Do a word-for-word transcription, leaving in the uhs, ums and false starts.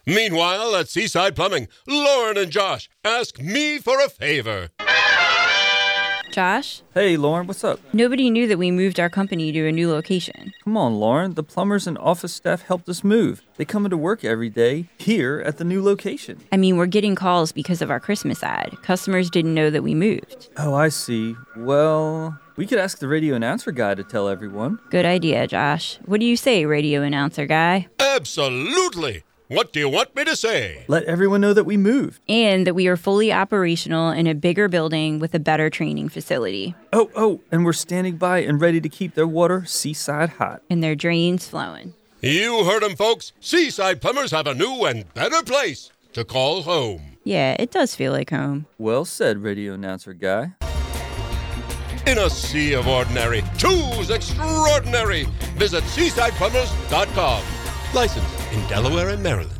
Meanwhile, at Seaside Plumbing, Lauren and Josh ask me for a favor. Josh? Hey, Lauren, what's up? Nobody knew that we moved our company to a new location. Come on, Lauren. The plumbers and office staff helped us move. They come into work every day here at the new location. I mean, we're getting calls because of our Christmas ad. Customers didn't know that we moved. Oh, I see. Well, we could ask the radio announcer guy to tell everyone. Good idea, Josh. What do you say, radio announcer guy? Absolutely. What do you want me to say? Let everyone know that we moved. And that we are fully operational in a bigger building with a better training facility. Oh, oh, and we're standing by and ready to keep their water seaside hot. And their drains flowing. You heard 'em, folks. Seaside Plumbers have a new and better place to call home. Yeah, it does feel like home. Well said, radio announcer guy. In a sea of ordinary, choose extraordinary. Visit seaside plumbers dot com. Licensed in Delaware and Maryland.